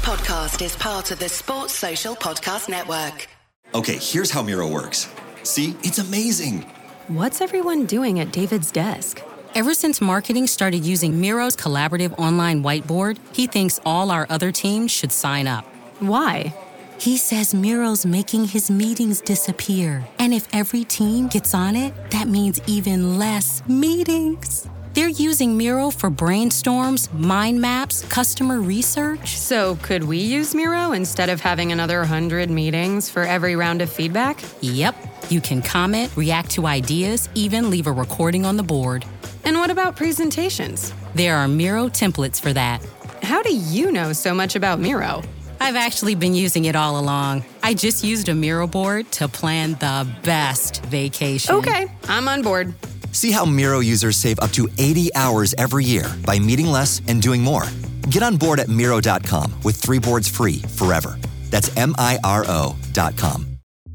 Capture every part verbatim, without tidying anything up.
podcast is part of the Sports Social Podcast Network. Okay, here's how Miro works. See, it's amazing. What's everyone doing at David's desk? Ever since marketing started using Miro's collaborative online whiteboard, he thinks all our other teams should sign up. Why? He says Miro's making his meetings disappear. And if every team gets on it, that means even less meetings. They're using Miro for brainstorms, mind maps, customer research. So could we use Miro instead of having another one hundred meetings for every round of feedback? Yep. You can comment, react to ideas, even leave a recording on the board. And what about presentations? There are Miro templates for that. How do you know so much about Miro? I've actually been using it all along. I just used a Miro board to plan the best vacation. Okay, I'm on board. See how Miro users save up to eighty hours every year by meeting less and doing more. Get on board at Miro dot com with three boards free forever. That's M I R O dot com.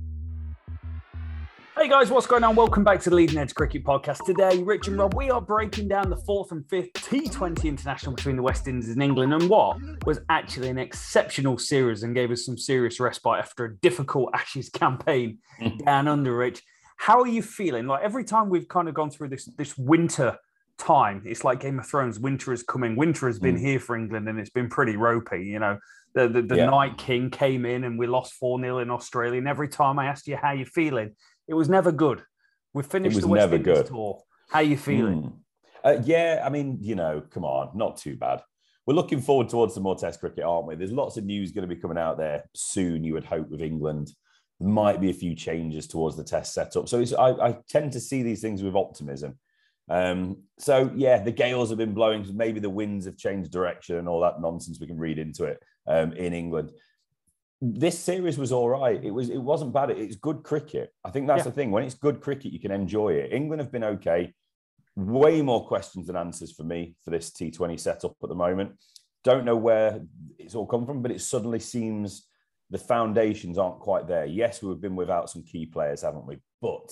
Hey guys, what's going on? Welcome back to the Leading Edge Cricket Podcast. Today, Rich and Rob, we are breaking down the fourth and fifth T twenty international between the West Indies and England, and what was actually an exceptional series and gave us some serious respite after a difficult Ashes campaign down under, Rich. How are you feeling? Like every time we've kind of gone through this this winter time, it's like Game of Thrones. Winter is coming. Winter has been mm. here for England, and it's been pretty ropey. You know, the the, the yeah. Night King came in, and we lost four nil in Australia. And every time I asked you how you're feeling, it was never good. We finished the West Indies tour. How are you feeling? Mm. Uh, yeah, I mean, you know, come on, not too bad. We're looking forward towards some more Test cricket, aren't we? There's lots of news going to be coming out there soon. You would hope with England. There might be a few changes towards the Test setup. So it's, I, I tend to see these things with optimism. Um, so, yeah, the gales have been blowing. Maybe the winds have changed direction and all that nonsense we can read into it um, in England. This series was all right. It, was, it wasn't bad. It's good cricket. I think that's yeah. the thing. When it's good cricket, you can enjoy it. England have been okay. Way more questions than answers for me for this T twenty setup at the moment. Don't know where it's all come from, but it suddenly seems the foundations aren't quite there. Yes, we've been without some key players, haven't we? But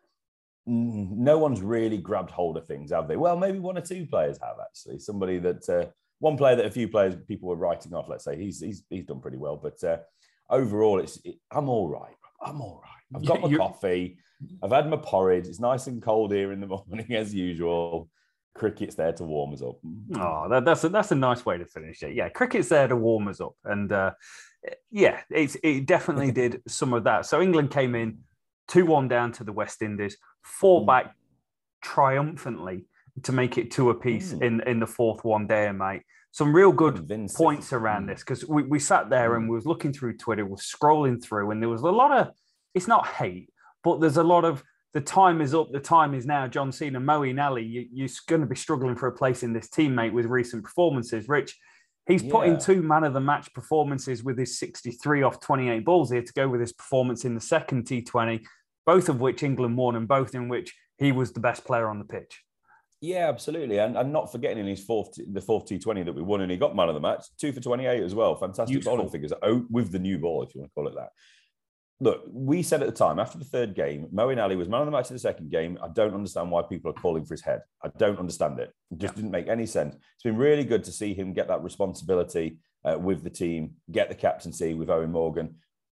no one's really grabbed hold of things, have they? Well, maybe one or two players have, actually. Somebody that, uh, one player that a few players, people were writing off, let's say, he's he's, he's done pretty well. But uh, overall, it's it, I'm all right. I'm all right. I've got my You're... coffee. I've had my porridge. It's nice and cold here in the morning, as usual. Cricket's there to warm us up. Oh, that, that's, a, that's a nice way to finish it. Yeah, cricket's there to warm us up. And uh, yeah, it's, it definitely did some of that. So England came in two one down to the West Indies, four back triumphantly to make it two apiece mm. in, in the fourth one day, mate. Some real good Convincing. points around mm. this, because we, we sat there and we was looking through Twitter, we were scrolling through, and there was a lot of, it's not hate, but there's a lot of, the time is up, the time is now. John Cena, Moeen Ali, you, you're going to be struggling for a place in this team, mate, with recent performances. Rich, he's yeah. put in two man of the match performances with his sixty-three off twenty-eight balls here to go with his performance in the second T twenty, both of which England won and both in which he was the best player on the pitch. Yeah, absolutely. And, and not forgetting in his fourth, the fourth T twenty that we won, and he got man of the match, two for twenty-eight as well. Fantastic Useful. bowling figures oh, with the new ball, if you want to call it that. Look, we said at the time, after the third game, Moeen Ali was man of the match in the second game. I don't understand why people are calling for his head. I don't understand it. It just yeah. didn't make any sense. It's been really good to see him get that responsibility uh, with the team, get the captaincy with Eoin Morgan.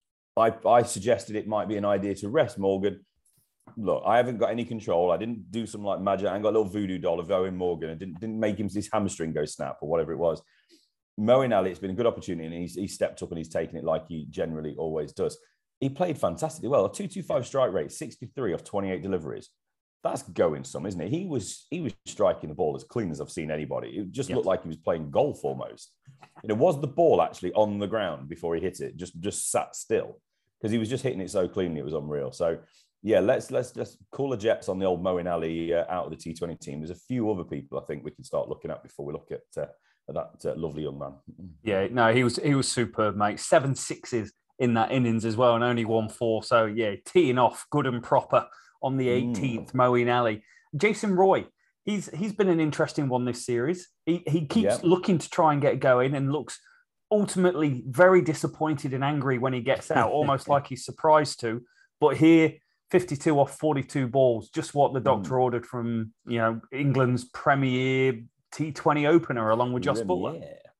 I, I suggested it might be an idea to rest Morgan. Look, I haven't got any control. I didn't do some like magic. I ain't got a little voodoo doll of Eoin Morgan. I didn't, didn't make him his hamstring go snap or whatever it was. Moeen Ali, it's been a good opportunity, and he's, he's stepped up and he's taken it like he generally always does. He played fantastically well. A two twenty-five strike rate, sixty-three of twenty-eight deliveries. That's going some, isn't it? He was he was striking the ball as clean as I've seen anybody. It just yes. looked like he was playing golf almost. You know, was the ball actually on the ground before he hit it? Just just sat still, because he was just hitting it so cleanly. It was unreal. So yeah, let's let's just call the jets on the old Moeen Ali uh, out of the T twenty team. There's a few other people I think we can start looking at before we look at, uh, at that uh, lovely young man. Yeah, no, he was he was superb, mate. Seven sixes in that innings as well, and only one four. So yeah, teeing off good and proper on the eighteenth, mm. Moeen Ali. Jason Roy, he's he's been an interesting one this series. He he keeps yep. looking to try and get going, and looks ultimately very disappointed and angry when he gets out, almost like he's surprised to. But here, fifty-two off forty-two balls, just what the doctor mm. ordered from, you know, England's premier T twenty opener, along with Jos Buttler. Yeah.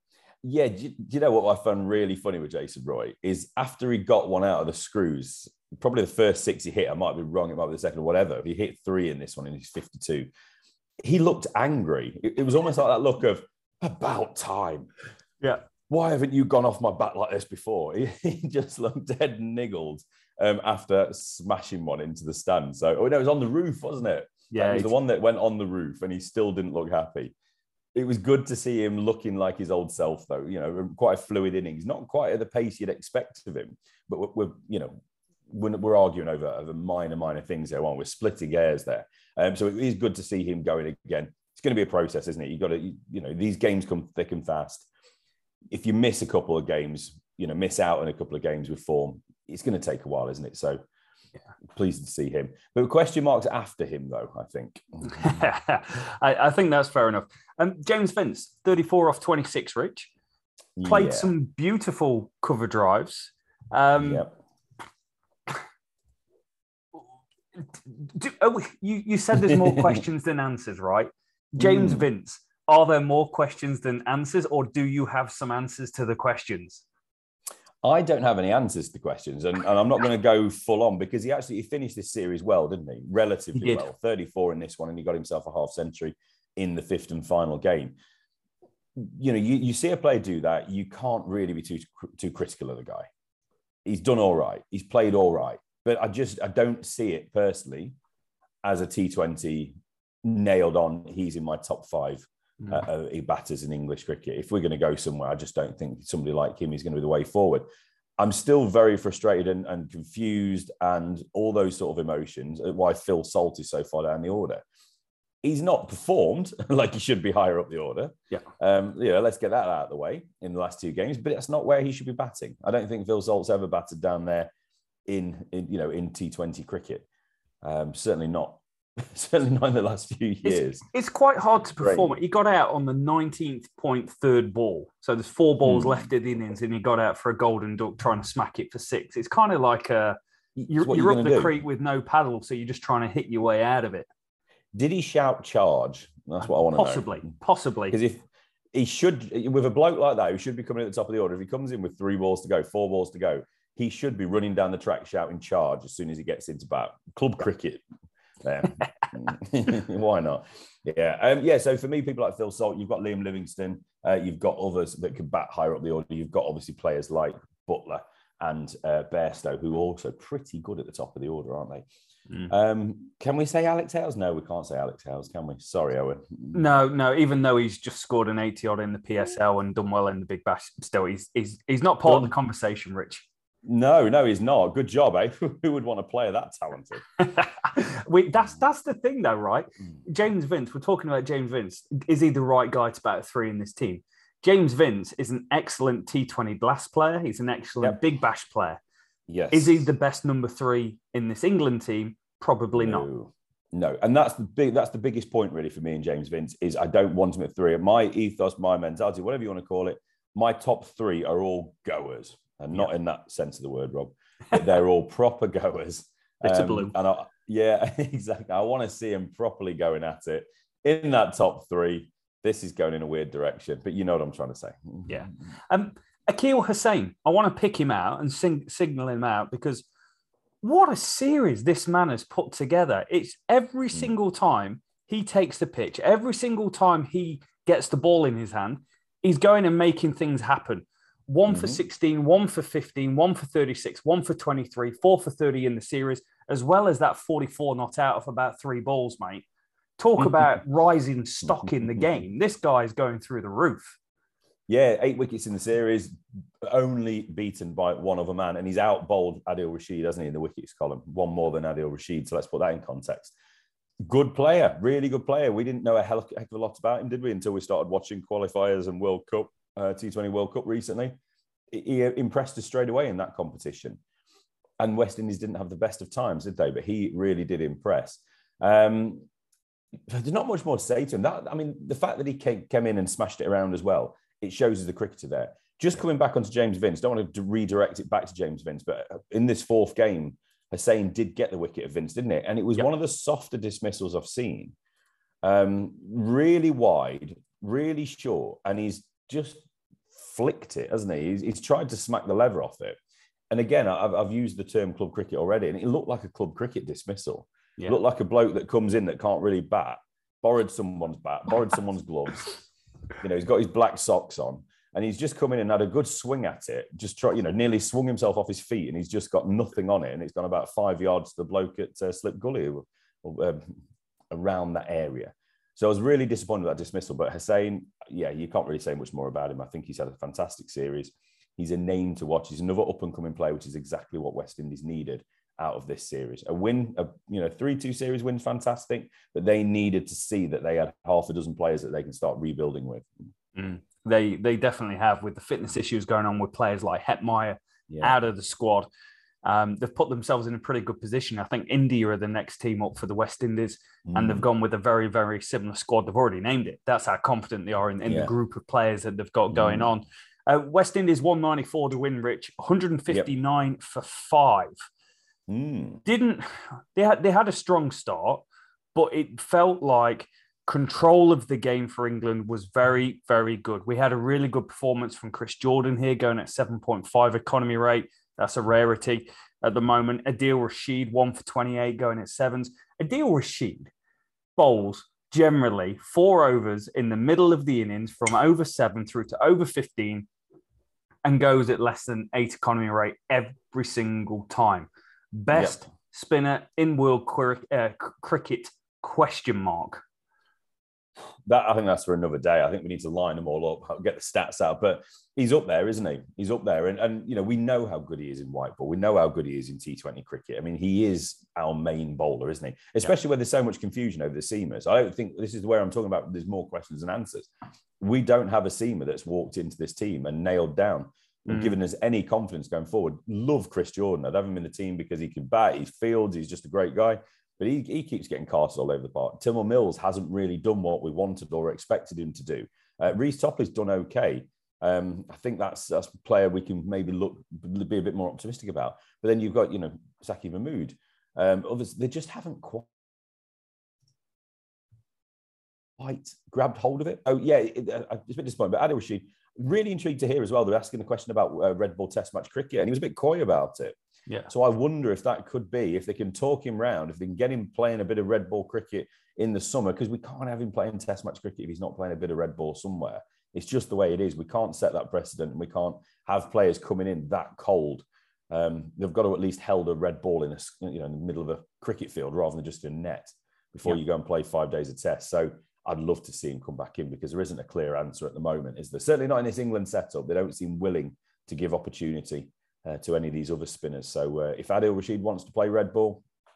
Yeah, do you, do you know what I found really funny with Jason Roy is after he got one out of the screws, probably the first six he hit, I might be wrong, it might be the second or whatever. He hit three in this one and he's fifty-two. He looked angry. It, it was almost like that look of about time. Yeah. Why haven't you gone off my back like this before? He, he just looked dead niggled um, after smashing one into the stand. So, oh no, it was on the roof, wasn't it? Yeah. It was the one that went on the roof and he still didn't look happy. It was good to see him looking like his old self, though. You know, quite a fluid innings, not quite at the pace you'd expect of him. But we're, we're you know, we're, we're arguing over, over minor, minor things there, aren't we? We're splitting hairs there. Um, so it is good to see him going again. It's going to be a process, isn't it? You got to, you know, these games come thick and fast. If you miss a couple of games, you know, miss out on a couple of games with form, it's going to take a while, isn't it? So. Yeah, pleased to see him. But question marks after him, though, I think. I, I think that's fair enough. Um, James Vince, thirty-four off twenty-six, Rich. Played yeah. some beautiful cover drives. Um, yep. do, oh, you, you said there's more questions than answers, right? James mm. Vince, are there more questions than answers, or do you have some answers to the questions? I don't have any answers to the questions, and, and I'm not going to go full on because he actually he finished this series well, didn't he? Relatively he well. thirty-four in this one, and he got himself a half century in the fifth and final game. You know, you, you see a player do that, you can't really be too too critical of the guy. He's done all right. He's played all right. But I just, I don't see it personally as a T twenty nailed on. He's in my top five. Uh, uh, he batters in English cricket. If we're going to go somewhere, I just don't think somebody like him is going to be the way forward. I'm still very frustrated and, and confused and all those sort of emotions at why Phil Salt is so far down the order. He's not performed like he should be higher up the order. Yeah. Um, you know, let's get that out of the way in the last two games, but that's not where he should be batting. I don't think Phil Salt's ever batted down there in, in you know, in T twenty cricket. Um, certainly not. Certainly not in the last few years. It's, it's quite hard to perform. Great. He got out on the nineteenth point third ball. So there's four balls mm. left at the innings and he got out for a golden duck trying to smack it for six. It's kind of like a, you're, you're, you're up the do. creek with no paddle, so you're just trying to hit your way out of it. Did he shout charge? That's what I want to possibly, know. Possibly. Because if he should, with a bloke like that, who should be coming at the top of the order, if he comes in with three balls to go, four balls to go, he should be running down the track shouting charge as soon as he gets into bat. Club cricket. Yeah. Why not? Yeah. Um, yeah. So for me, people like Phil Salt, you've got Liam Livingstone, uh, you've got others that could bat higher up the order. You've got obviously players like Butler and uh, Bairstow, who are also pretty good at the top of the order, aren't they? Mm. Um, can we say Alex Hales? No, we can't say Alex Hales, can we? Sorry, Owen. No, no. Even though he's just scored an eighty odd in the P S L and done well in the Big Bash, still he's he's he's not part well, of the conversation, Rich. No, no, he's not. Good job, eh? Who would want a player that talented? we, that's that's the thing, though, right? James Vince. We're talking about James Vince. Is he the right guy to bat three in this team? James Vince is an excellent T twenty Blast player. He's an excellent yep. Big Bash player. Yes. Is he the best number three in this England team? Probably no. not. No, and that's the big. That's the biggest point, really, for me and James Vince. Is I don't want him at three. My ethos, my mentality, whatever you want to call it, my top three are all goers. And not yeah. in that sense of the word, Rob. But they're all proper goers. It's um, a blue. And I, yeah, exactly. I want to see him properly going at it in that top three. This is going in a weird direction, but you know what I'm trying to say. Yeah. Um, Akeal Hosein, I want to pick him out and sing, signal him out because what a series this man has put together. It's every mm. single time he takes the pitch, every single time he gets the ball in his hand, he's going and making things happen. One mm-hmm. for sixteen, one for fifteen, one for thirty-six, one for twenty-three, four for thirty in the series, as well as that forty-four not out of about three balls, mate. Talk about rising stock in the game. This guy's going through the roof. Yeah, eight wickets in the series, only beaten by one other man, and he's out bowled Adil Rashid, hasn't he, in the wickets column? One more than Adil Rashid, so let's put that in context. Good player, really good player. We didn't know a heck of a lot about him, did we, until we started watching qualifiers and World Cup. Uh, T twenty World Cup recently. He impressed us straight away in that competition. And West Indies didn't have the best of times, did they? But he really did impress. Um, there's not much more to say to him. That I mean, the fact that he came, came in and smashed it around as well, it shows he's the cricketer there. Just coming back onto James Vince, don't want to redirect it back to James Vince, but in this fourth game, Hosein did get the wicket of Vince, didn't it? And it was yep. one of the softer dismissals I've seen. Um, really wide, really short, and he's just flicked it, hasn't he? He's, he's tried to smack the lever off it. And again, I've, I've used the term club cricket already, and it looked like a club cricket dismissal. Yeah. It looked like a bloke that comes in that can't really bat, borrowed someone's bat, borrowed someone's gloves. You know, he's got his black socks on, and he's just come in and had a good swing at it. Just try, you know, nearly swung himself off his feet, and he's just got nothing on it, and it's gone about five yards to the bloke at uh, Slip Gully, or, or, um, around that area. So I was really disappointed with that dismissal. But Hussain, yeah, you can't really say much more about him. I think he's had a fantastic series. He's a name to watch. He's another up-and-coming player, which is exactly what West Indies needed out of this series. A win, a you know, three two series win, fantastic. But they needed to see that they had half a dozen players that they can start rebuilding with. Mm. They they definitely have, with the fitness issues going on with players like Hetmeyer yeah. out of the squad. Um, they've put themselves in a pretty good position. I think India are the next team up for the West Indies, mm. and they've gone with a very, very similar squad. They've already named it. That's how confident they are in, in yeah. the group of players that they've got going mm. on. Uh, West Indies one ninety-four to win, Rich, one hundred fifty-nine yep. for five. Mm. Didn't they had they had a strong start, but it felt like control of the game for England was very, very good. We had a really good performance from Chris Jordan here, going at seven point five economy rate. That's a rarity at the moment. Adil Rashid, one for twenty-eight, going at sevens. Adil Rashid bowls generally four overs in the middle of the innings from over seven through to over fifteen and goes at less than eight economy rate every single time. Best yep. spinner in world cri- uh, cricket, question mark. That I think that's for another day. I think we need to line them all up, get the stats out. But he's up there, isn't he? He's up there. And, and you know, we know how good he is in white ball. We know how good he is in T twenty cricket. I mean, he is our main bowler, isn't he? Especially yeah. when there's so much confusion over the seamers. I don't think this is where I'm talking about there's more questions than answers. We don't have a seamer that's walked into this team and nailed down and mm. given us any confidence going forward. Love Chris Jordan. I'd have him in the team because he can bat, he fields, he's just a great guy. But he, he keeps getting carted all over the park. Timor Mills hasn't really done what we wanted or expected him to do. Uh, Reece Topley's done okay. Um, I think that's, that's a player we can maybe look be a bit more optimistic about. But then you've got, you know, Saki Mahmood. Um, others, they just haven't quite grabbed hold of it. Oh, yeah, it, uh, it's a bit disappointing. But Adil Rashid, really intrigued to hear as well. They're asking a question about uh, red ball test match cricket, and he was a bit coy about it. Yeah. So I wonder if that could be, if they can talk him round, if they can get him playing a bit of red ball cricket in the summer, because we can't have him playing test match cricket if he's not playing a bit of red ball somewhere. It's just the way it is. We can't set that precedent, and we can't have players coming in that cold. Um, they've got to at least hold a red ball in a, you know, in the middle of a cricket field rather than just a net before yeah. you go and play five days of test. So I'd love to see him come back in, because there isn't a clear answer at the moment, is there? Certainly not in this England setup. They don't seem willing to give opportunity Uh, to any of these other spinners. So uh, if Adil Rashid wants to play red ball,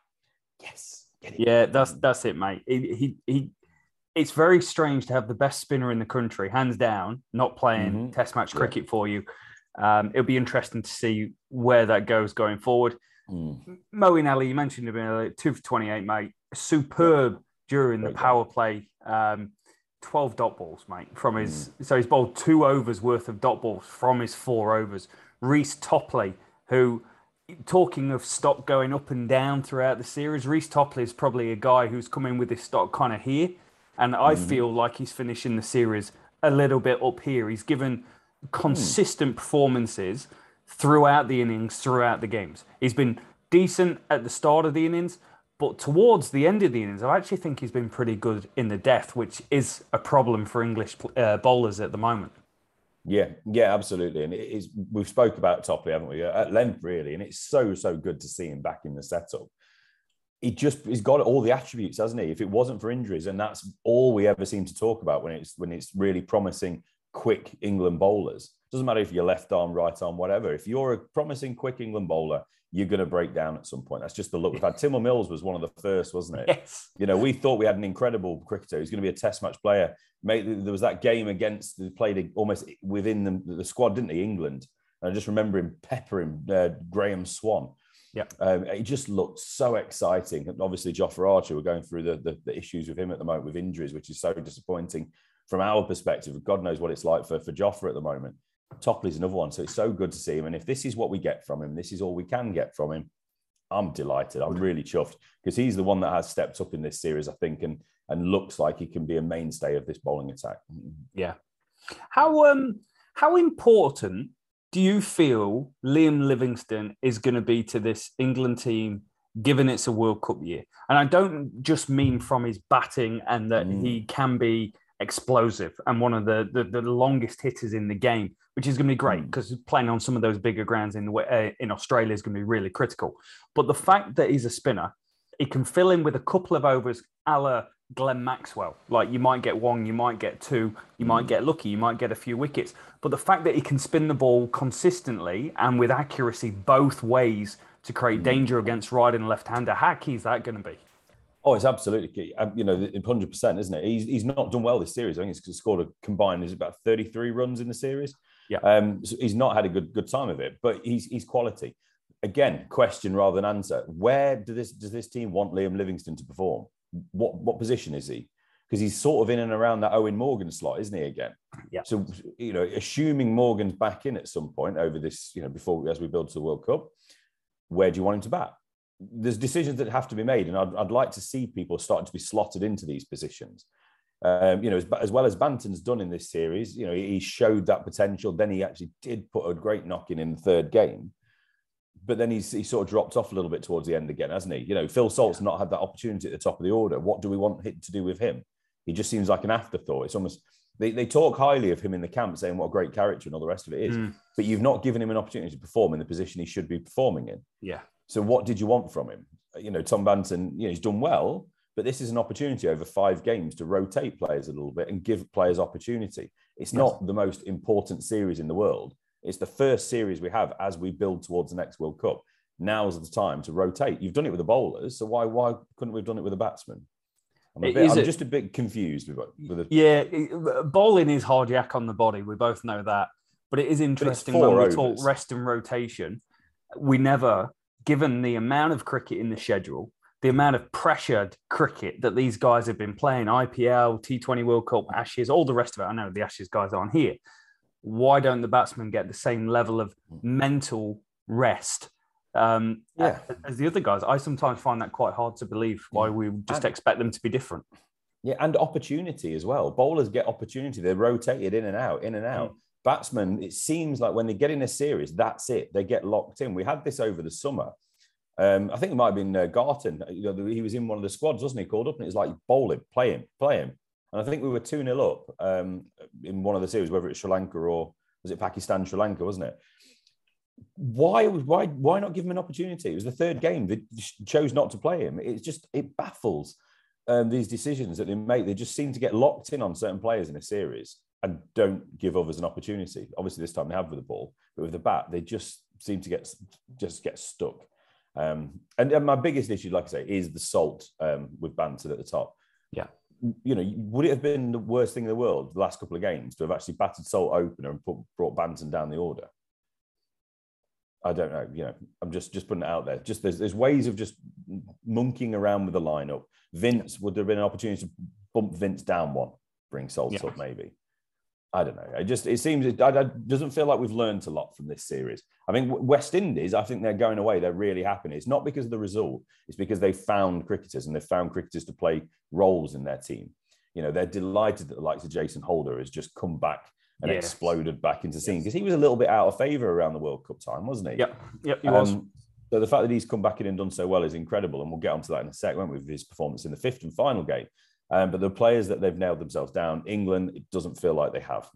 yes, get it. Yeah, that's that's it, mate. He, he he. It's very strange to have the best spinner in the country, hands down, not playing mm-hmm. Test match yeah. cricket for you. Um, it'll be interesting to see where that goes going forward. Mm. Moeen Ali, you mentioned him earlier, two for twenty-eight, mate. Superb yeah. during Great the power game. play. Um, twelve dot balls, mate. From his mm. so he's bowled two overs worth of dot balls from his four overs. Reece Topley, who, talking of stock going up and down throughout the series, Reece Topley is probably a guy who's come in with his stock kind of here. And I mm. feel like he's finishing the series a little bit up here. He's given consistent mm. performances throughout the innings, throughout the games. He's been decent at the start of the innings, but towards the end of the innings, I actually think he's been pretty good in the death, which is a problem for English uh, bowlers at the moment. Yeah, yeah, absolutely. And it is, we've spoke about Topley, haven't we, at length, really. And it's so, so good to see him back in the setup. He just, he's got all the attributes, hasn't he? If it wasn't for injuries, and that's all we ever seem to talk about when it's when it's really promising, quick England bowlers. Doesn't matter if you're left arm, right arm, whatever. If you're a promising, quick England bowler, you're going to break down at some point. That's just the look we've had. Timor Mills was one of the first, wasn't it? Yes. You know, we thought we had an incredible cricketer. He's going to be a test match player. Mate, there was that game against, they played almost within the, the squad, didn't he, England? And I just remember him peppering uh, Graham Swan. Yeah, um, it just looked so exciting. And obviously, Jofra Archer, we're going through the, the, the issues with him at the moment with injuries, which is so disappointing from our perspective. God knows what it's like for, for Jofra at the moment. Topley's another one. So it's so good to see him. And if this is what we get from him, this is all we can get from him, I'm delighted. I'm really chuffed, because he's the one that has stepped up in this series, I think, and and looks like he can be a mainstay of this bowling attack. Yeah. How um How important do you feel Liam Livingstone is going to be to this England team, given it's a World Cup year? And I don't just mean from his batting and that mm. he can be explosive and one of the, the, the longest hitters in the game, which is going to be great because mm. playing on some of those bigger grounds in the uh, in Australia is going to be really critical. But the fact that he's a spinner, he can fill in with a couple of overs a la Glenn Maxwell. Like you might get one, you might get two, you mm. might get lucky, you might get a few wickets. But the fact that he can spin the ball consistently and with accuracy both ways to create mm. danger against right and left-hander, how key is that going to be? Oh, it's absolutely key. You know, one hundred percent, isn't it? He's he's not done well this series. I think he's scored a combined, is about thirty-three runs in the series. Yeah. Um, so he's not had a good good time of it, but he's he's quality. Again, question rather than answer. Where do this does this team want Liam Livingstone to perform? What what position is he? Because he's sort of in and around that Owen Morgan slot, isn't he? Again. Yeah. So you know, assuming Morgan's back in at some point over this, you know, before as we build to the World Cup, where do you want him to bat? There's decisions that have to be made, and I'd, I'd like to see people starting to be slotted into these positions. Um, you know, as, as well as Banton's done in this series, you know, he showed that potential. Then he actually did put a great knock in in the third game, but then he's he sort of dropped off a little bit towards the end again, hasn't he? You know, Phil Salt's not had that opportunity at the top of the order. What do we want to do with him? He just seems like an afterthought. It's almost they, they talk highly of him in the camp, saying what a great character and all the rest of it is, mm. but you've not given him an opportunity to perform in the position he should be performing in. Yeah. So what did you want from him? You know, Tom Banton, you know, he's done well, but this is an opportunity over five games to rotate players a little bit and give players opportunity. It's yes. not the most important series in the world. It's the first series we have as we build towards the next World Cup. Now's the time to rotate. You've done it with the bowlers, so why why couldn't we have done it with the batsmen? I'm, a bit, I'm it, just a bit confused with, with the... Yeah, it, bowling is hard yak on the body. We both know that. But it is interesting when we overs. talk rest and rotation. We never... Given the amount of cricket in the schedule, the amount of pressured cricket that these guys have been playing, I P L, T twenty World Cup, Ashes, all the rest of it. I know the Ashes guys aren't here. Why don't the batsmen get the same level of mental rest um, yeah. as the other guys? I sometimes find that quite hard to believe, why we just and, expect them to be different. Yeah, and opportunity as well. Bowlers get opportunity. They're rotated in and out, in and out. Mm. Batsmen, it seems like when they get in a series, that's it. They get locked in. We had this over the summer. Um, I think it might have been uh, Garton. You know, he was in one of the squads, wasn't he? Called up, and it was like, bowl him, play him, play him. And I think we were two nil up um, in one of the series, whether it's Sri Lanka or was it Pakistan, Sri Lanka, wasn't it? Why, why, why not give him an opportunity? It was the third game. They chose not to play him. It's just, it baffles um, these decisions that they make. They just seem to get locked in on certain players in a series and don't give others an opportunity. Obviously, this time they have with the ball, but with the bat, they just seem to get just get stuck. Um, and, and my biggest issue, like I say, is the Salt um, with Banton at the top. Yeah, you know, would it have been the worst thing in the world the last couple of games to have actually batted Salt opener and put, brought Banton down the order? I don't know. You know, I'm just just putting it out there. Just there's there's ways of just monkeying around with the lineup. Vince, would there have been an opportunity to bump Vince down one, bring Salt yeah. up maybe? I don't know. It just it seems it, it doesn't feel like we've learned a lot from this series. I mean, West Indies, I think they're going away. They're really happy. It's not because of the result. It's because they found cricketers and they've found cricketers to play roles in their team. You know, they're delighted that the likes of Jason Holder has just come back and yes. exploded back into scene because yes. he was a little bit out of favour around the World Cup time, wasn't he? Yep, yep, he um, was. So the fact that he's come back in and done so well is incredible, and we'll get onto that in a sec, won't we, with his performance in the fifth and final game. Um, but the players that they've nailed themselves down, England, it doesn't feel like they have.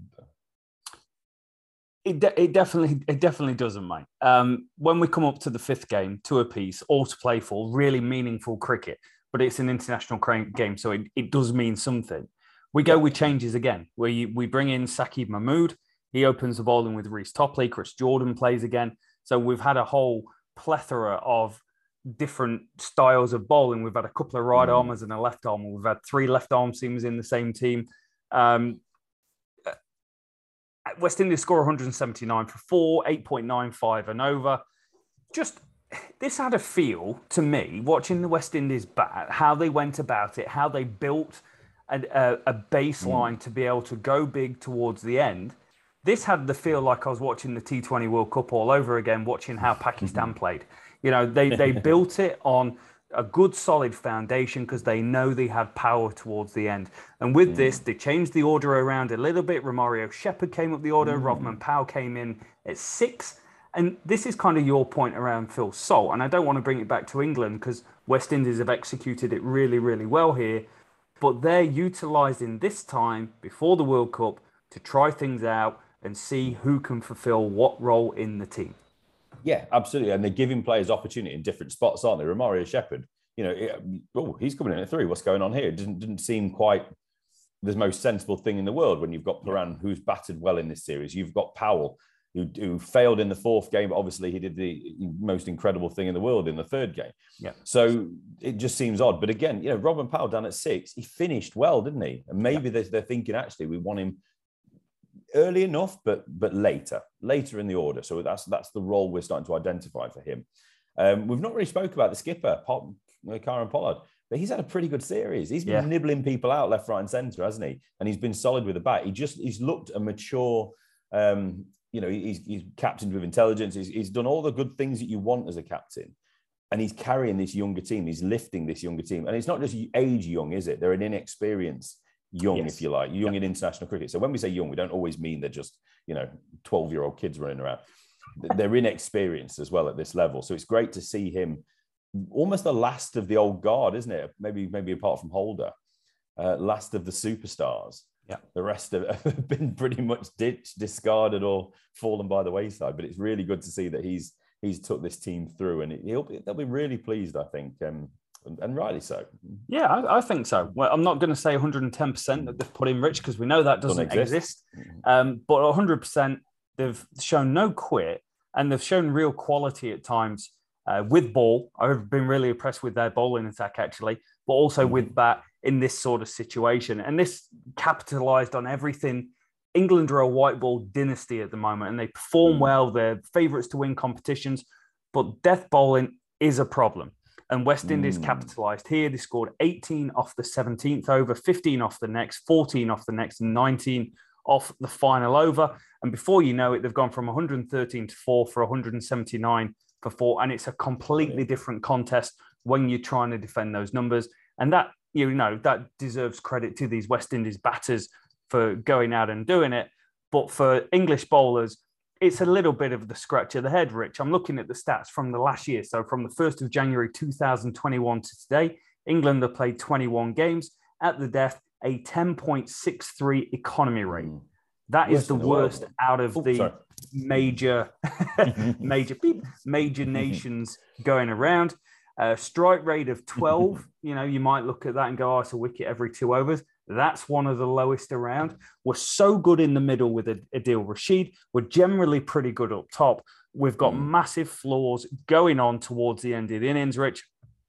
It, de- it definitely it definitely doesn't, mate. Um, when we come up to the fifth game, two apiece, all to play for, really meaningful cricket, but it's an international game, so it, it does mean something. We go with changes again, where you, we bring in Saqib Mahmood. He opens the bowling with Reece Topley. Chris Jordan plays again. So we've had a whole plethora of different styles of bowling. We've had a couple of right armers and a left armer. We've had three left arm seamers in the same team. Um, West Indies score one hundred seventy-nine for four, eight point nine five and over. Just, this had a feel to me, watching the West Indies bat, how they went about it, how they built a, a, a baseline mm. to be able to go big towards the end. This had the feel like I was watching the T twenty World Cup all over again, watching how Pakistan played. You know, they they built it on a good solid foundation because they know they have power towards the end. And with mm. this, they changed the order around a little bit. Romario Shepherd came up the order. Mm. Rodman Powell came in at six. And this is kind of your point around Phil Salt. And I don't want to bring it back to England because West Indies have executed it really, really well here. But they're utilising this time before the World Cup to try things out and see who can fulfil what role in the team. Yeah, absolutely. And they're giving players opportunity in different spots, aren't they? Romario Shepherd, you know, it, oh, he's coming in at three. What's going on here? It didn't, didn't seem quite the most sensible thing in the world when you've got Pooran, who's battered well in this series. You've got Powell, who, who failed in the fourth game. But obviously, he did the most incredible thing in the world in the third game. Yeah. So it just seems odd. But again, you know, Rodman Powell down at six, he finished well, didn't he? And maybe yeah. they're, they're thinking, actually, we want him early enough, but but later, later in the order. So that's that's the role we're starting to identify for him. Um, we've not really spoke about the skipper, Kieron Pollard, but he's had a pretty good series. He's been yeah. nibbling people out left, right, and centre, hasn't he? And he's been solid with the bat. He just he's looked a mature. Um, you know, he's he's captained with intelligence. He's he's done all the good things that you want as a captain, and he's carrying this younger team. He's lifting this younger team, and it's not just age young, is it? They're an inexperienced young, yes. if you like, young yep. in international cricket. So when we say young, we don't always mean they're just, you know, twelve-year-old kids running around. They're inexperienced as well at this level. So it's great to see him, almost the last of the old guard, isn't it? Maybe, maybe apart from Holder, uh, last of the superstars. Yeah, the rest have, have been pretty much ditched, discarded, or fallen by the wayside. But it's really good to see that he's he's took this team through, and he'll be, they'll be really pleased, I think. Um, And rightly so. Yeah, I, I think so. Well, I'm not going to say one hundred ten percent that they've put in Rich because we know that doesn't, doesn't exist. exist. Um, but one hundred percent they've shown no quit and they've shown real quality at times uh, with ball. I've been really impressed with their bowling attack actually, but also mm-hmm. with bat in this sort of situation. And this capitalised on everything. England are a white ball dynasty at the moment and they perform mm-hmm. well. They're favourites to win competitions, but death bowling is a problem. And West Indies mm. capitalised here. They scored eighteen off the seventeenth over, fifteen off the next, fourteen off the next, and nineteen off the final over. And before you know it, they've gone from one hundred thirteen to four for one hundred seventy-nine for four. And it's a completely different contest when you're trying to defend those numbers. And that, you know, that deserves credit to these West Indies batters for going out and doing it. But for English bowlers, it's a little bit of the scratch of the head, Rich. I'm looking at the stats from the last year. So from the first of January two thousand twenty-one to today, England have played twenty-one games at the death, a ten point six three economy rate. That is the worst out of the major, major, major nations going around. A strike rate of twelve. You know, you might look at that and go, oh, it's a wicket every two overs. That's one of the lowest around. We're so good in the middle with Adil Rashid. We're generally pretty good up top. We've got mm. massive flaws going on towards the end of the innings, Rich.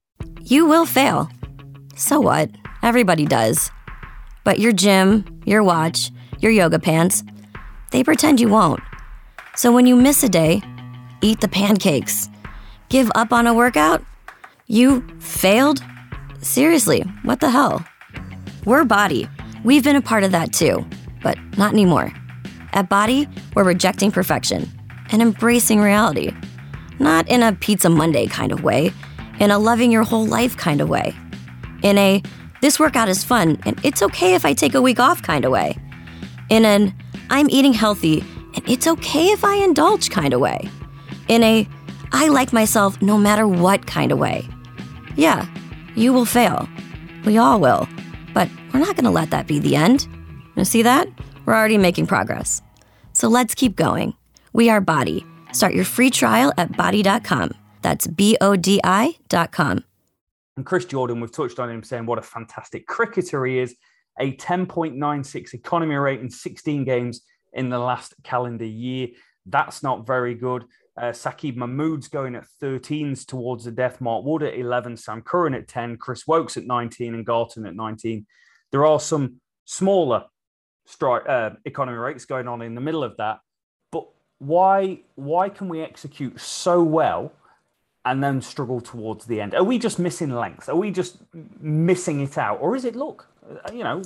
You will fail. So what? Everybody does. But your gym, your watch, your yoga pants, they pretend you won't. So when you miss a day, eat the pancakes. Give up on a workout? You failed? Seriously, what the hell? We're Body. We've been a part of that too, but not anymore. At Body, we're rejecting perfection and embracing reality. Not in a Pizza Monday kind of way, in a loving your whole life kind of way. In a, this workout is fun and it's okay if I take a week off kind of way. In an, I'm eating healthy and it's okay if I indulge kind of way. In a, I like myself no matter what kind of way. Yeah, you will fail. We all will. But we're not going to let that be the end. You see that? We're already making progress. So let's keep going. We are Body. Start your free trial at body dot com. That's B O D I dot com. And Chris Jordan, we've touched on him saying what a fantastic cricketer he is. A ten point nine six economy rate in sixteen games in the last calendar year. That's not very good. Uh, Saqib Mahmood's going at thirteens towards the death. Mark Wood at eleven, Sam Curran at ten, Chris Wokes at nineteen, and Garton at nineteen. There are some smaller strike uh, economy rates going on in the middle of that. But why why can we execute so well and then struggle towards the end? Are we just missing length? Are we just missing it out? Or is it, look, you know...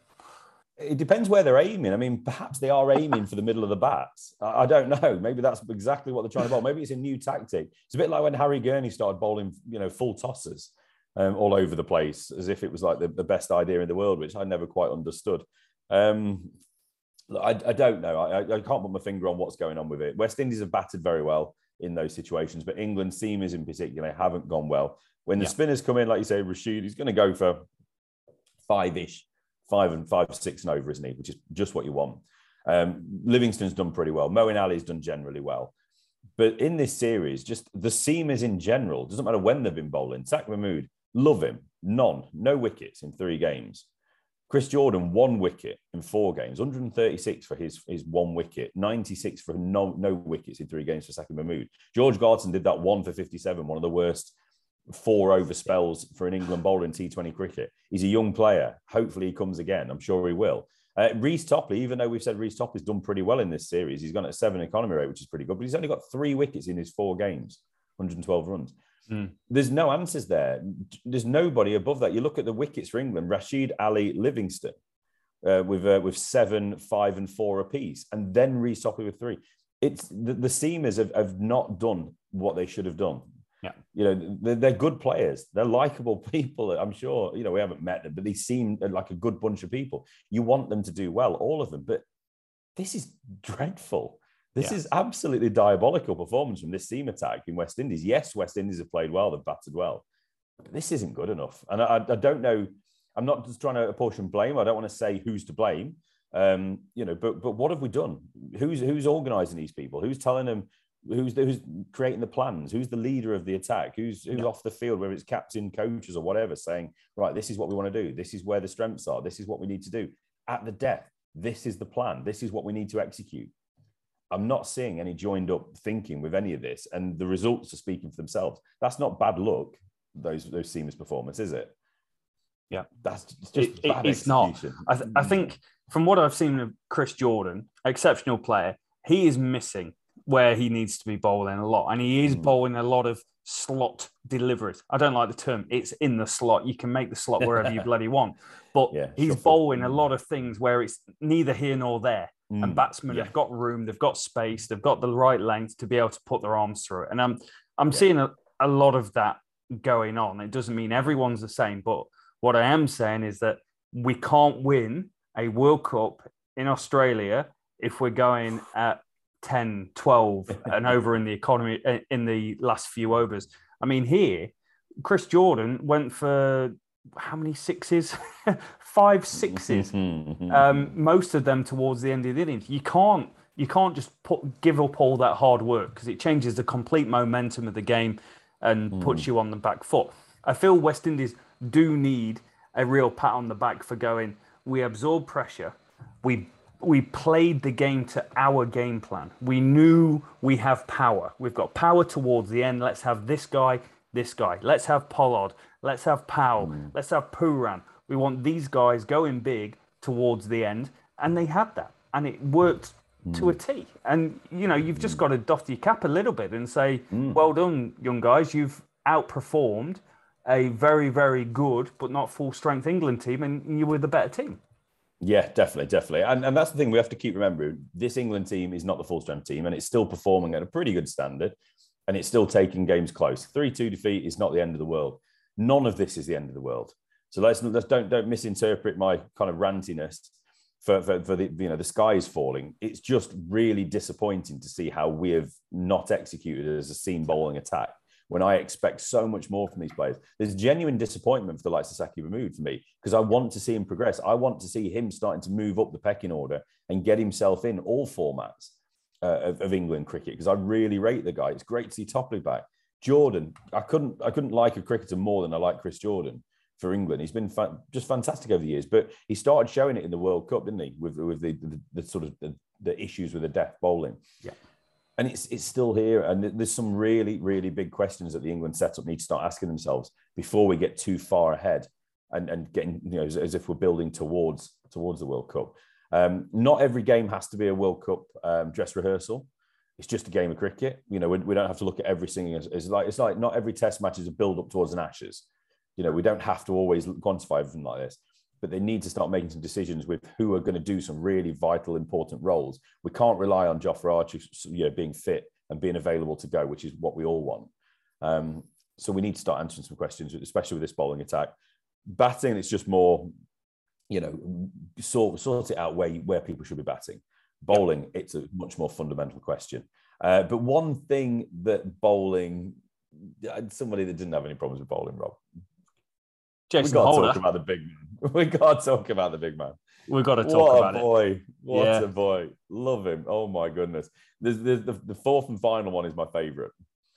It depends where they're aiming. I mean, perhaps they are aiming for the middle of the bats. I don't know. Maybe that's exactly what they're trying to bowl. Maybe it's a new tactic. It's a bit like when Harry Gurney started bowling, you know, full tossers. um, all over the place, as if it was like the, the best idea in the world, which I never quite understood. Um, I, I don't know. I, I can't put my finger on what's going on with it. West Indies have batted very well in those situations, but England seamers in particular haven't gone well. When the yeah. spinners come in, like you say, Rashid, he's going to go for five-ish, five and five, six and over, isn't he? Which is just what you want. Um, Livingston's done pretty well. Moeen Ali's done generally well. But in this series, just the seamers in general, doesn't matter when they've been bowling. Saqib Mahmood, love him. None, no wickets in three games. Chris Jordan, one wicket in four games, one hundred thirty-six for his, his one wicket, ninety-six for no, no wickets in three games for Saqib Mahmood. George Gardson did that one for fifty-seven, one of the worst four over spells for an England bowler in T twenty cricket. He's a young player. Hopefully he comes again. I'm sure he will. Uh, Reece Topley, even though we've said Reece Topley's done pretty well in this series, he's gone at seven economy rate, which is pretty good, but he's only got three wickets in his four games, one hundred twelve runs. Mm. There's no answers there. There's nobody above that. You look at the wickets for England, Rashid, Ali, Livingston, uh, with uh, with seven, five and four apiece, and then Reece Topley with three. It's the, the seamers have, have not done what they should have done. Yeah, you know, they're, they're good players. They're likable people. I'm sure, you know, we haven't met them, but they seem like a good bunch of people. You want them to do well, all of them. But this is dreadful. This yeah. is absolutely diabolical performance from this seam attack in West Indies. Yes, West Indies have played well. They've batted well. But this isn't good enough. And I, I don't know. I'm not just trying to apportion blame. I don't want to say who's to blame. Um, you know, but but what have we done? Who's who's organising these people? Who's telling them? Who's who's creating the plans? Who's the leader of the attack? Who's who's yeah. off the field, whether it's captain, coaches, or whatever, saying, right, this is what we want to do. This is where the strengths are. This is what we need to do at the depth. This is the plan. This is what we need to execute. I'm not seeing any joined up thinking with any of this, and the results are speaking for themselves. That's not bad luck. Those those seamers performance, is it? Yeah, that's just it, bad it's not. I, th- I think from what I've seen of Chris Jordan, exceptional player, he is missing where he needs to be bowling a lot. And he is mm. bowling a lot of slot deliveries. I don't like the term. It's in the slot. You can make the slot wherever you bloody want. But yeah, he's shuffle. bowling a lot of things where it's neither here nor there. Mm. And batsmen yeah. have got room, they've got space, they've got the right length to be able to put their arms through it. And I'm, I'm yeah. seeing a, a lot of that going on. It doesn't mean everyone's the same. But what I am saying is that we can't win a World Cup in Australia if we're going at ten, twelve and over in the economy in the last few overs. I mean, here, Chris Jordan went for how many sixes? Five sixes. um, most of them towards the end of the innings. You can't, you can't just put give up all that hard work because it changes the complete momentum of the game and mm. puts you on the back foot. I feel West Indies do need a real pat on the back for going, we absorb pressure, we We played the game to our game plan. We knew we have power. We've got power towards the end. Let's have this guy, this guy. Let's have Pollard. Let's have Powell. Mm. Let's have Pooran. We want these guys going big towards the end. And they had that. And it worked mm. to a T. And, you know, you've just got to doff your cap a little bit and say, mm. well done, young guys. You've outperformed a very, very good but not full-strength England team, and you were the better team. Yeah, definitely, definitely. And, and that's the thing we have to keep remembering. This England team is not the full-strength team, and it's still performing at a pretty good standard, and it's still taking games close. three two defeat is not the end of the world. None of this is the end of the world. So let's, let's don't, don't misinterpret my kind of rantiness for, for, for the, you know, the sky is falling. It's just really disappointing to see how we have not executed as a seam bowling attack, when I expect so much more from these players. There's genuine disappointment for the likes of Saqib Mahmood for me, because I want to see him progress. I want to see him starting to move up the pecking order and get himself in all formats uh, of, of England cricket, because I really rate the guy. It's great to see Topley back. Jordan, I couldn't I couldn't like a cricketer more than I like Chris Jordan for England. He's been fa- just fantastic over the years, but he started showing it in the World Cup, didn't he, with, with the, the, the sort of the, the issues with the death bowling. Yeah. And it's it's still here. And there's some really, really big questions that the England setup need to start asking themselves before we get too far ahead and, and getting, you know, as, as if we're building towards towards the World Cup. Um, not every game has to be a World Cup um, dress rehearsal. It's just a game of cricket. You know, we, we don't have to look at every single, as, as like, it's like not every test match is a build up towards an Ashes. You know, we don't have to always quantify everything like this. But they need to start making some decisions with who are going to do some really vital, important roles. We can't rely on Jofra Archer, you know, being fit and being available to go, which is what we all want. Um, So we need to start answering some questions, especially with this bowling attack. Batting, it's just more, you know, sort, sort it out where, you, where people should be batting. Bowling, yep. It's a much more fundamental question. Uh, but one thing that bowling, somebody that didn't have any problems with bowling, Rob. Jason we got Holder. to talk about the big man. We got to talk about the big man. We've got to talk what about a boy. it. What yeah. a boy. Love him. Oh, my goodness. There's, there's the, the fourth and final one is my favourite.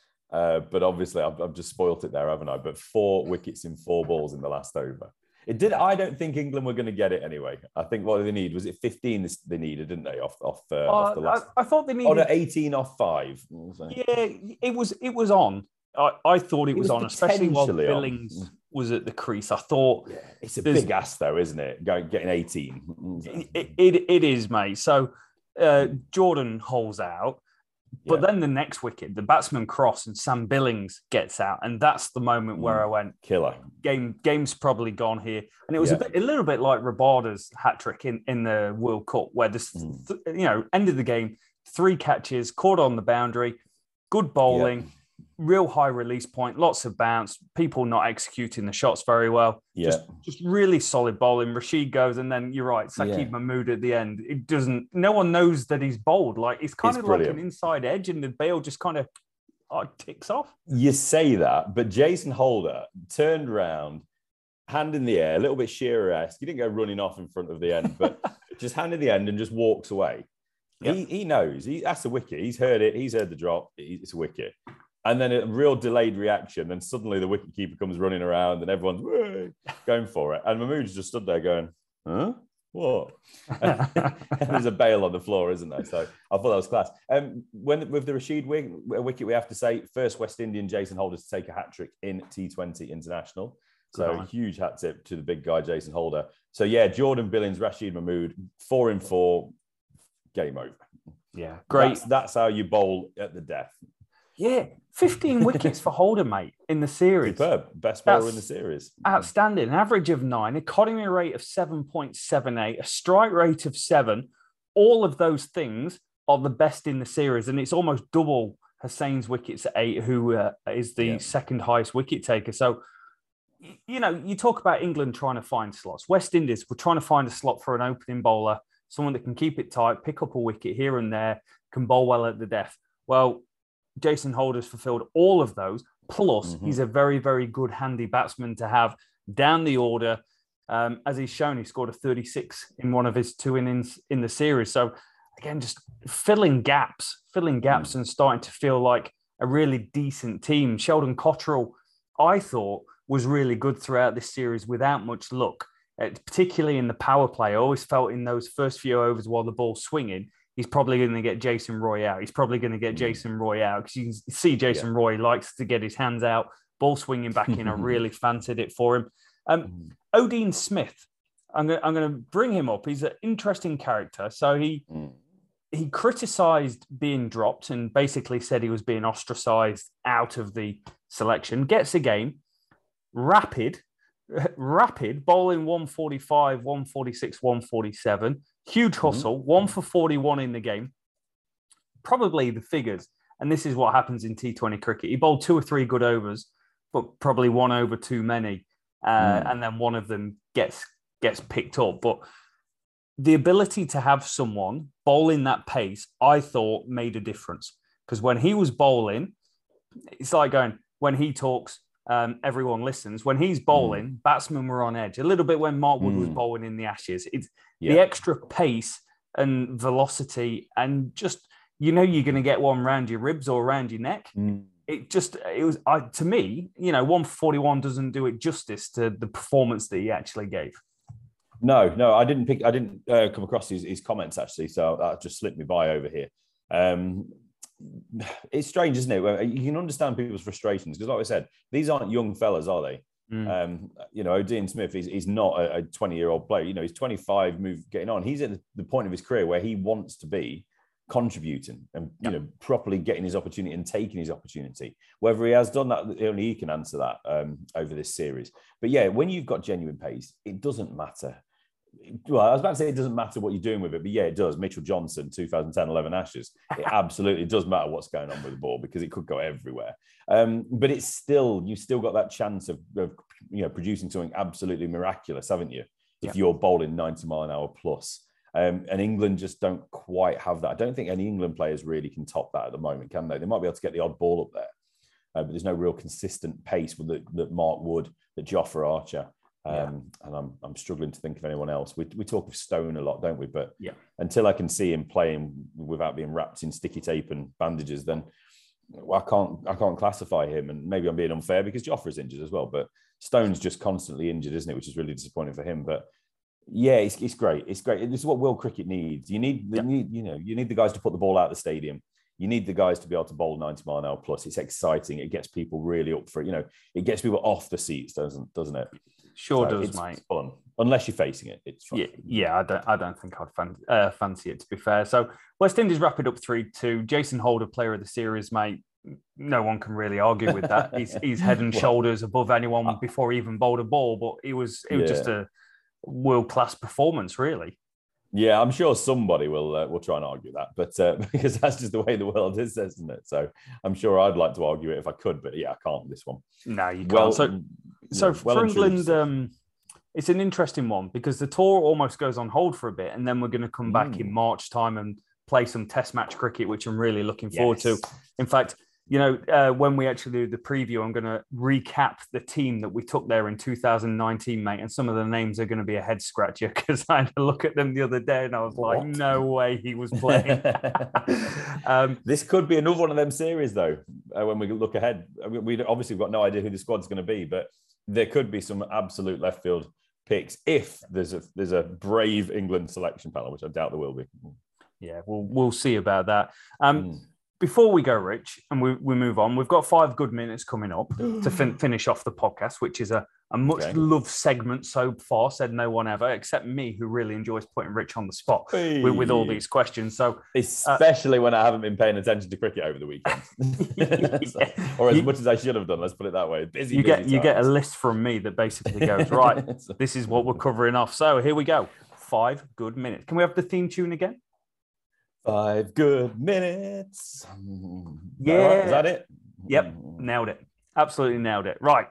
Uh, but obviously, I've, I've just spoilt it there, haven't I? But four wickets in four balls in the last over. It did. I don't think England were going to get it anyway. I think what they need was it fifteen they needed, didn't they? Off off, uh, uh, off the last. I, I thought they needed. Oh, no, eighteen off five. Yeah, it was. It was on. I, I thought it, it was, was on, especially while Billings on. was at the crease. I thought yeah, it's a big ask, though, isn't it? Going getting eighteen. It it, it is, mate. So uh, Jordan holds out. But yeah. then the next wicket, the batsman cross and Sam Billings gets out. And that's the moment mm. where I went, killer. Game Game's probably gone here. And it was yeah. a, bit, a little bit like Rabada's hat-trick in, in the World Cup, where this, mm. th- you know, ended the game, three catches, caught on the boundary, good bowling, yeah. real high release point, lots of bounce, people not executing the shots very well. Yeah. Just, just really solid bowling. Rashid goes, and then you're right, Saqib yeah. Mahmood at the end. It doesn't, no one knows that he's bowled. Like, it's kind it's of brilliant. Like an inside edge, and the bail just kind of oh, ticks off. You say that, but Jason Holder turned around, hand in the air, a little bit Shearer-esque. He didn't go running off in front of the end, but just hand in the end and just walks away. Yep. He, he knows. He, that's a wicket. He's heard it. He's heard the drop. It's a wicket. And then a real delayed reaction. And suddenly the wicketkeeper comes running around and everyone's Whoa! Going for it. And Mahmood's just stood there going, huh? What? And there's a bail on the floor, isn't there? So I thought that was class. Um, when with the Rashid wicket, we have to say, first West Indian Jason Holder to take a hat-trick in T twenty International. So Good huge hat tip to the big guy, Jason Holder. So yeah, Jordan Billings, Rashid Mahmood, four in four. Game over. Yeah, great. That's, that's how you bowl at the death. Yeah, fifteen wickets for Holder, mate, in the series. Superb. Best bowler that's in the series. Outstanding. An average of nine, economy rate of seven point seven eight, a strike rate of seven. All of those things are the best in the series, and it's almost double Hussein's wickets at eight, who uh, is the yeah. second highest wicket taker. So, you know, you talk about England trying to find slots. West Indies were trying to find a slot for an opening bowler, someone that can keep it tight, pick up a wicket here and there, can bowl well at the death. Well, Jason Holder's fulfilled all of those. Plus, mm-hmm. he's a very, very good handy batsman to have down the order. Um, as he's shown, he scored a thirty-six in one of his two innings in the series. So, again, just filling gaps, filling gaps mm-hmm. and starting to feel like a really decent team. Sheldon Cottrell, I thought, was really good throughout this series without much luck. Uh, particularly in the power play. I always felt in those first few overs while the ball's swinging, he's probably going to get Jason Roy out. He's probably going to get Jason Roy out because you can see Jason yeah. Roy likes to get his hands out, ball swinging back in. I really fancied it for him. Um, Odean Smith, I'm going, I'm going to bring him up. He's an interesting character. So he mm. he criticised being dropped and basically said he was being ostracised out of the selection. Gets a game, rapid, rapid, bowling one forty-five, one forty-six, one forty-seven. Huge hustle, mm-hmm. one for forty-one in the game. Probably the figures, and this is what happens in T twenty cricket. He bowled two or three good overs, but probably one over too many. Uh, mm. And then one of them gets gets picked up. But the ability to have someone bowling that pace, I thought made a difference. Because when he was bowling, it's like going, when he talks, Um, everyone listens. When he's bowling, mm. batsmen were on edge. A little bit when Mark Wood mm. was bowling in the Ashes. It's yeah. the extra pace and velocity, and just you know you're going to get one around your ribs or around your neck. Mm. It just it was I, to me, you know, one forty-one doesn't do it justice to the performance that he actually gave. No, no, I didn't pick. I didn't uh, come across his, his comments actually, so that just slipped me by over here. Um, It's strange, isn't it? You can understand people's frustrations because, like I said, these aren't young fellas, are they? Mm. Um, you know, Odean Smith is he's not a twenty-year-old player. You know, he's twenty-five, move getting on. He's at the point of his career where he wants to be contributing and you yeah. know properly getting his opportunity and taking his opportunity. Whether he has done that, only he can answer that um, over this series. But yeah, when you've got genuine pace, it doesn't matter Well, I was about to say it doesn't matter what you're doing with it, but yeah, it does. Mitchell Johnson, twenty ten eleven Ashes. It absolutely does matter what's going on with the ball because it could go everywhere. Um, but it's still, you've still got that chance of, of you know, producing something absolutely miraculous, haven't you? If yeah. you're bowling ninety mile an hour plus. Um, and England just don't quite have that. I don't think any England players really can top that at the moment, can they? They might be able to get the odd ball up there, uh, but there's no real consistent pace with the, that Mark Wood, that Jofra Archer. Um, yeah. And I'm I'm struggling to think of anyone else. We we talk of Stone a lot, don't we? But yeah. until I can see him playing without being wrapped in sticky tape and bandages, then well, I can't I can't classify him. And maybe I'm being unfair because Jofra's injured as well. But Stone's just constantly injured, isn't it? Which is really disappointing for him. But yeah, it's, it's great. It's great. This is what world cricket needs. You need the yeah. need you know you need the guys to put the ball out of the stadium. You need the guys to be able to bowl ninety mile an hour plus. It's exciting. It gets people really up for it. You know, it gets people off the seats, doesn't doesn't it? Sure so does, it's mate. Fun, unless you're facing it. It's fun. Yeah, yeah. I don't, I don't think I'd fan, uh, fancy it. To be fair, so West Indies wrap it up three two. Jason Holder, player of the series, mate. No one can really argue with that. He's he's head and well, shoulders above anyone uh, before he even bowled a ball. But it was it was yeah. just a world class performance, really. Yeah, I'm sure somebody will uh, will try and argue that, but uh, because that's just the way the world is, isn't it? So I'm sure I'd like to argue it if I could, but yeah, I can't this one. No, you can't. Well, so, so yeah, well for England, um, it's an interesting one because the tour almost goes on hold for a bit, and then we're going to come back mm. in March time and play some Test match cricket, which I'm really looking forward yes. to. In fact, you know, uh, when we actually do the preview, I'm going to recap the team that we took there in two thousand nineteen, mate. And some of the names are going to be a head scratcher because I had to look at them the other day and I was like, what? No way he was playing. um, this could be another one of them series, though, uh, when we look ahead. I mean, we obviously got no idea who the squad's going to be, but there could be some absolute left field picks if there's a there's a brave England selection panel, which I doubt there will be. Yeah, we'll, we'll see about that. Um, mm. Before we go, Rich, and we, we move on, we've got five good minutes coming up to fin- finish off the podcast, which is a, a much okay. loved segment so far, said no one ever, except me, who really enjoys putting Rich on the spot hey. with, with all these questions. So, especially uh, when I haven't been paying attention to cricket over the weekend, so, or as you, much as I should have done. Let's put it that way. Busy, you busy get times. You get a list from me that basically goes right. This is what we're covering off. So here we go. Five good minutes. Can we have the theme tune again? Five good minutes. Yeah. Is that, right? Is that it? Yep. Nailed it. Absolutely nailed it. Right.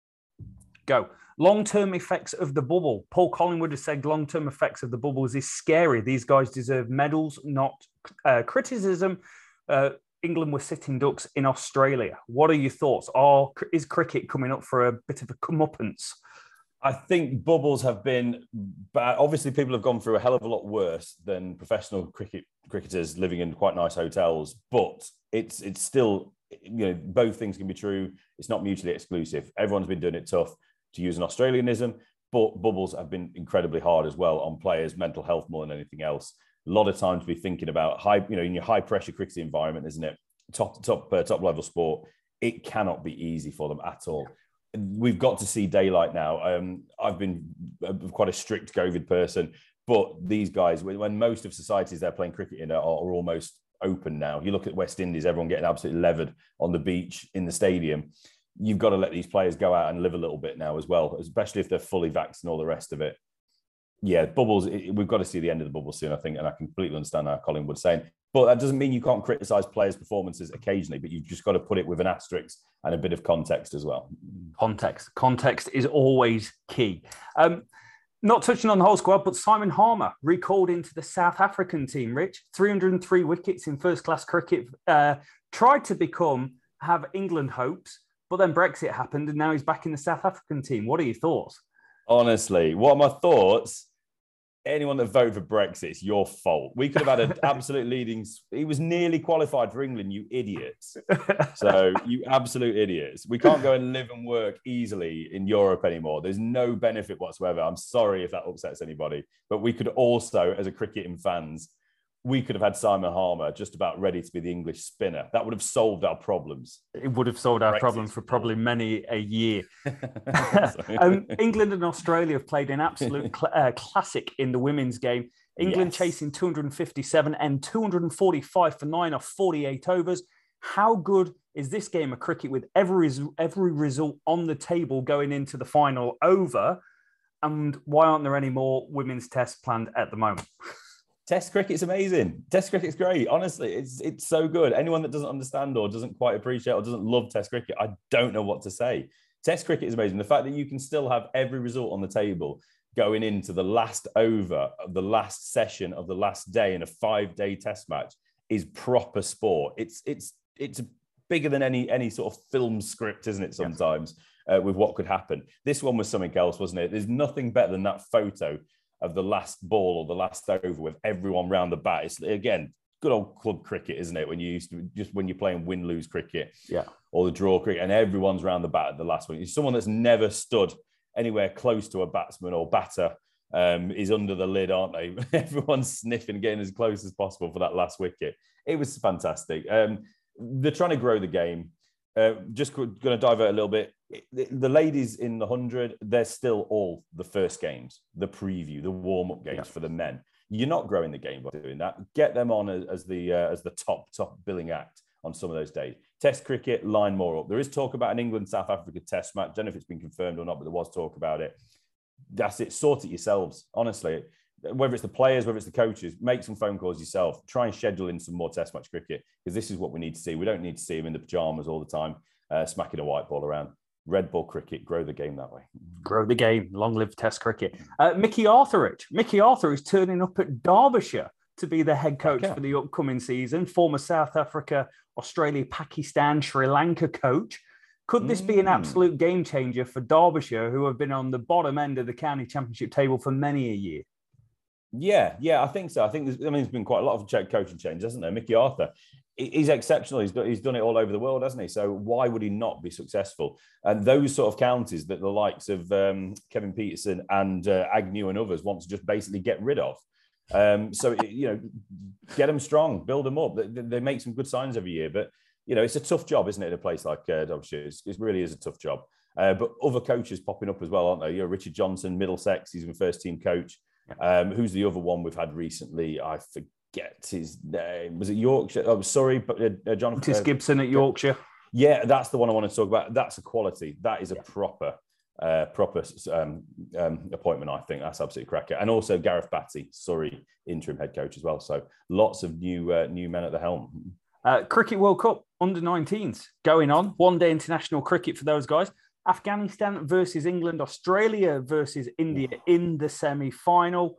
Go. Long-term effects of the bubble. Paul Collingwood has said long-term effects of the bubbles is scary. These guys deserve medals, not uh, criticism. Uh, England were sitting ducks in Australia. What are your thoughts? Are, is cricket coming up for a bit of a comeuppance? I think bubbles have been bad. Obviously, people have gone through a hell of a lot worse than professional cricket cricketers living in quite nice hotels. But it's it's still, you know, both things can be true. It's not mutually exclusive. Everyone's been doing it tough, to use an Australianism, but bubbles have been incredibly hard as well on players' mental health more than anything else. A lot of time to be thinking about high, you know, in your high pressure cricket environment, isn't it? Top top uh, top level sport. It cannot be easy for them at all. We've got to see daylight now. Um, I've been a, quite a strict COVID person, but these guys, when most of societies they're playing cricket in are, are almost open now. You look at West Indies, everyone getting absolutely levered on the beach in the stadium. You've got to let these players go out and live a little bit now as well, especially if they're fully vaxxed and all the rest of it. Yeah, bubbles, it, we've got to see the end of the bubble soon, I think, and I completely understand how Collingwood's saying. But that doesn't mean you can't criticise players' performances occasionally, but you've just got to put it with an asterisk and a bit of context as well. Context. Context is always key. Um, not touching on the whole squad, but Simon Harmer recalled into the South African team, Rich. three hundred three wickets in first-class cricket. Uh, tried to become, have England hopes, but then Brexit happened and now he's back in the South African team. What are your thoughts? Honestly, what are my thoughts? Anyone that voted for Brexit, it's your fault. We could have had an absolute leading... He was nearly qualified for England, you idiots. So, you absolute idiots. We can't go and live and work easily in Europe anymore. There's no benefit whatsoever. I'm sorry if that upsets anybody. But we could also, as a cricketing fans, we could have had Simon Harmer just about ready to be the English spinner. That would have solved our problems. It would have solved our Brexit problems for probably many a year. um, England and Australia have played an absolute cl- uh, classic in the women's game. England yes. chasing two hundred fifty-seven and two hundred forty-five for nine off forty-eight overs. How good is this game of cricket with every, every result on the table going into the final over? And why aren't there any more women's tests planned at the moment? Test cricket's amazing. Test cricket's great. Honestly, it's it's so good. Anyone that doesn't understand or doesn't quite appreciate or doesn't love Test cricket, I don't know what to say. Test cricket is amazing. The fact that you can still have every result on the table going into the last over of the last session of the last day in a five-day test match is proper sport. It's it's it's bigger than any any sort of film script, isn't it, sometimes, yeah. uh, with what could happen. This one was something else, wasn't it? There's nothing better than that photo of the last ball or the last over with everyone round the bat. It's, again, good old club cricket, isn't it? When you used to, just when you're playing win-lose cricket, yeah, or the draw cricket, and everyone's round the bat at the last one. It's someone that's never stood anywhere close to a batsman or batter um, is under the lid, aren't they? Everyone's sniffing, getting as close as possible for that last wicket. It was fantastic. Um, they're trying to grow the game. Uh, just going to divert a little bit. The ladies in the hundred, they're still all the first games, the preview, the warm-up games yeah. for the men. You're not growing the game by doing that. Get them on as, as the uh, as the top top billing act on some of those days. Test cricket, line more up. There is talk about an England-South Africa test match. I don't know if it's been confirmed or not, but there was talk about it. That's it. Sort it yourselves, honestly. Whether it's the players, whether it's the coaches, make some phone calls yourself. Try and schedule in some more test match cricket, because this is what we need to see. We don't need to see them in the pajamas all the time, uh, smacking a white ball around. Red ball cricket, grow the game that way. Grow the game. Long live Test cricket. Uh, Mickey Arthurich. Mickey Arthur is turning up at Derbyshire to be the head coach okay. for the upcoming season. Former South Africa, Australia, Pakistan, Sri Lanka coach. Could this mm. be an absolute game changer for Derbyshire, who have been on the bottom end of the county championship table for many a year? Yeah, yeah, I think so. I think there's, I mean, there's been quite a lot of coaching change, hasn't there? Mickey Arthur, he's exceptional. He's done, he's done it all over the world, hasn't he? So why would he not be successful? And those sort of counties that the likes of um, Kevin Peterson and uh, Agnew and others want to just basically get rid of. Um, so, you know, get them strong, build them up. They, they make some good signs every year. But, you know, it's a tough job, isn't it, in a place like uh, Derbyshire? It's, it really is a tough job. Uh, but other coaches popping up as well, aren't they? You know, Richard Johnson, Middlesex, he's been first team coach. Um, who's the other one we've had recently? I forget his name. Was it Yorkshire? Oh, sorry, but uh, John Tis Gibson at Yorkshire. Yeah, that's the one I want to talk about. That's a quality. That is a yeah. proper, uh, proper um, um, appointment. I think that's absolutely cracker. And also Gareth Batty, Surrey interim head coach as well. So lots of new uh, new men at the helm. Uh, Cricket World Cup under nineteens going on. One day international cricket for those guys. Afghanistan versus England, Australia versus India in the semi-final.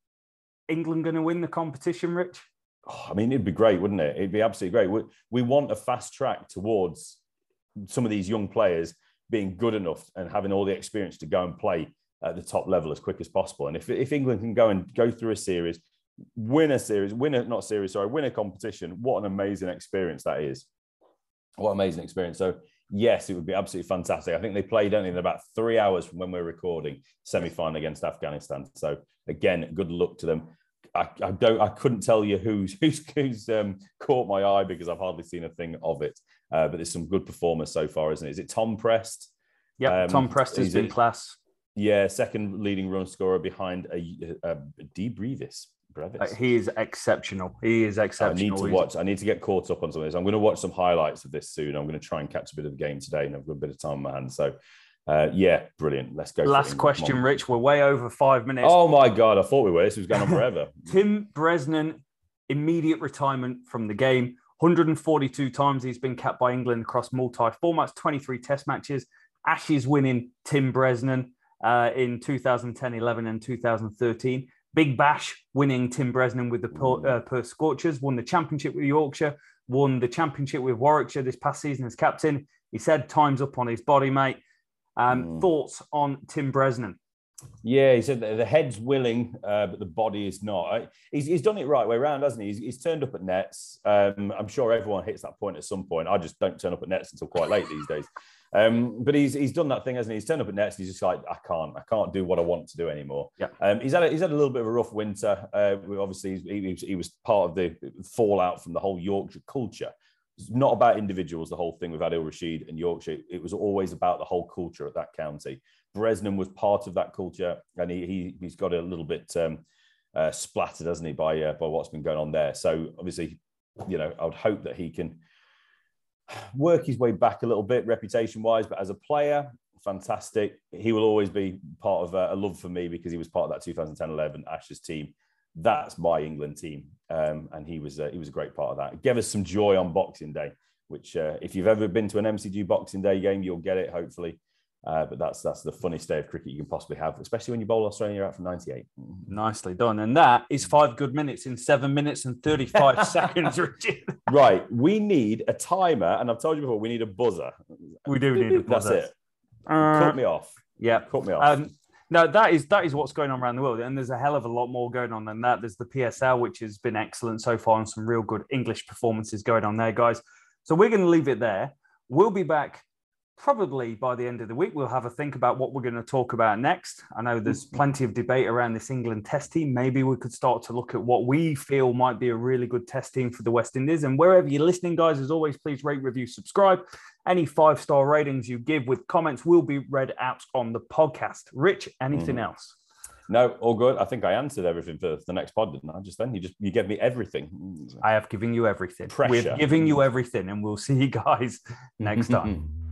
England going to win the competition, Rich? Oh, I mean, it'd be great, wouldn't it? It'd be absolutely great. We, we want a fast track towards some of these young players being good enough and having all the experience to go and play at the top level as quick as possible. And if, if England can go and go through a series, win a series, win a, not series, sorry, win a competition, what an amazing experience that is. What an amazing experience. So, yes, it would be absolutely fantastic. I think they played only in about three hours from when we're recording semi-final against Afghanistan. So again, good luck to them. I, I don't, I couldn't tell you who's who's, who's um, caught my eye because I've hardly seen a thing of it. Uh, but there's some good performers so far, isn't it? Is it Tom Prest? Yeah, um, Tom Prest has been it, class. Yeah, second leading run scorer behind a, a, a Dee Brevis. Uh, he is exceptional. He is exceptional. I need to watch. I need to get caught up on some of this. I'm going to watch some highlights of this soon. I'm going to try and catch a bit of the game today, and I've got a bit of time on my hands. So, uh, yeah, brilliant. Let's go. Last question, Rich. We're way over five minutes. Oh my God! I thought we were. This was going on forever. Tim Bresnan, immediate retirement from the game. one hundred forty-two times he's been capped by England across multi-formats, twenty-three Test matches. Ashes winning Tim Bresnan uh, in two thousand ten, eleven, and two thousand thirteen. Big Bash winning Tim Bresnan with the uh, Perth Scorchers, won the championship with Yorkshire, won the championship with Warwickshire this past season as captain. He said time's up on his body, mate. Um, mm. Thoughts on Tim Bresnan? Yeah, he said the head's willing, uh, but the body is not. He's, he's done it right way around, hasn't he? He's, he's turned up at nets. Um, I'm sure everyone hits that point at some point. I just don't turn up at nets until quite late these days. Um, but he's he's done that thing, hasn't he? He's turned up at nets and he's just like, I can't, I can't do what I want to do anymore. Yeah. Um, he's had a, he's had a little bit of a rough winter. Uh, obviously, he, he was part of the fallout from the whole Yorkshire culture. It's not about individuals, the whole thing with Adil Rashid and Yorkshire. It was always about the whole culture at that county. Bresnan was part of that culture, and he, he he's got a little bit um, uh, splattered, hasn't he, by uh, by what's been going on there. So obviously, you know, I would hope that he can work his way back a little bit reputation-wise, but as a player, fantastic. He will always be part of a, a love for me because he was part of that two thousand ten eleven Ashes team. That's my England team, um, and he was uh, he was a great part of that. It gave us some joy on Boxing Day, which uh, if you've ever been to an M C G Boxing Day game, you'll get it, hopefully. Uh, but that's that's the funniest day of cricket you can possibly have, especially when you bowl Australia out from ninety-eight. Nicely done. And that is five good minutes in seven minutes and thirty-five seconds, Richard. Right. We need a timer, and I've told you before, we need a buzzer. We do need a buzzer. That's it. Uh, Cut me off. Yeah. Cut me off. Um, no, that is that is what's going on around the world. And there's a hell of a lot more going on than that. There's the P S L, which has been excellent so far, and some real good English performances going on there, guys. So we're going to leave it there. We'll be back probably by the end of the week. We'll have a think about what we're going to talk about next. I know there's plenty of debate around this England test team. Maybe we could start to look at what we feel might be a really good test team for the West Indies. And wherever you're listening, guys, as always, please rate, review, subscribe. Any five-star ratings you give with comments will be read out on the podcast. Rich, anything mm. else? No, all good. I think I answered everything for the next pod, didn't I? Just then, you just you gave me everything. I have given you everything. Pressure. We're giving you everything, and we'll see you guys next time.